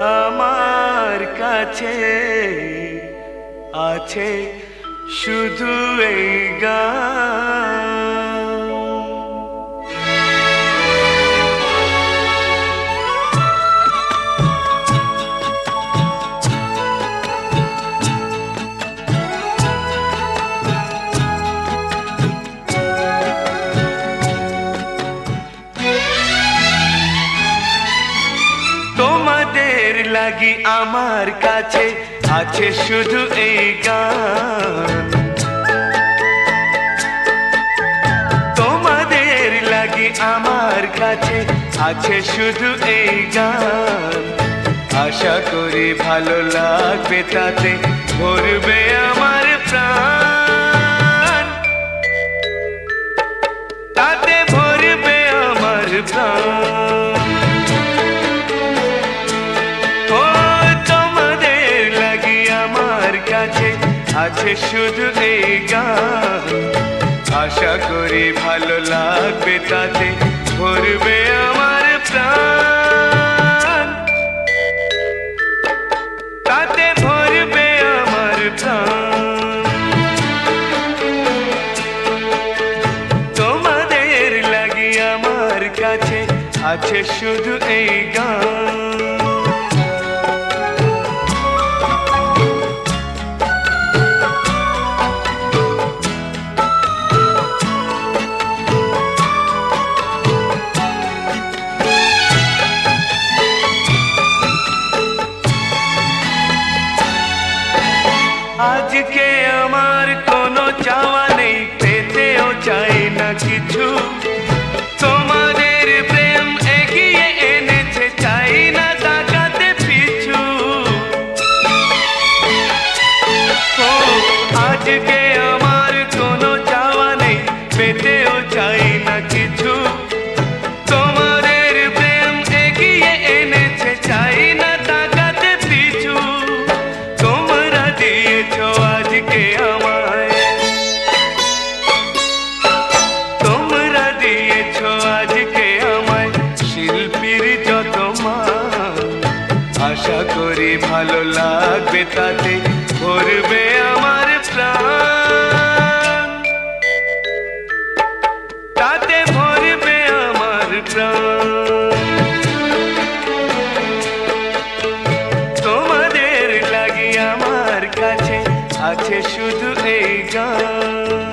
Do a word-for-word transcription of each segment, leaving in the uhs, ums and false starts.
আমার কাছে আছে শুধু এই গান। তোমাদের লাগি আমার কাছে আছে শুধু এই গান। তোমাদের লাগি আমার কাছে আছে শুধু এই গান। আশা করি ভালো লাগবে, তাতে ভরবে আমার প্রাণ, তাতে ভরবে আমার প্রাণ। আছে শুধু এই গান, আশা করি ভালো লাগবে, তাতে ভরবে আমার প্রাণ, তাতে ভরবে আমার প্রাণ। তোমাদের লাগি আমার কাছে আছে শুধু এই গান। আজকে আমার কোনো চাওয়া নেই, পেতেও চাই না কিছু। তোমাদের প্রেম এগিয়ে এনেছে, চাই না তাকাতে পিছু। ও আজকে আমার কোনো চাওয়া নেই, পেতেও চাই না কিছু। তোমাদের প্রেম এগিয়ে এনেছে, চাই না তাকাতে পিছু। তোমরা দিয়েছো আজকে আমায়, তোমরা দিয়েছো আজকে আমায় শিল্পীর যত মান। আশা করি ভালো লাগবে, তাতে ভরবে আমার প্রাণ, তাতে ভরবে আমার প্রাণ। তোমাদের লাগি আমার কাছে আছে শুধু এই গান।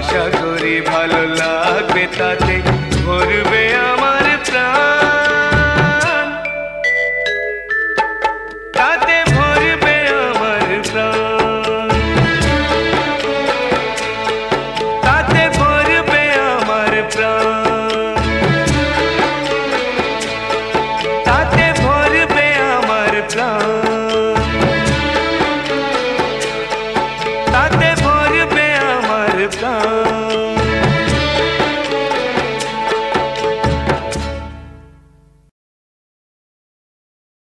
আশা করি ভালো লাগবে তাতে ভরবে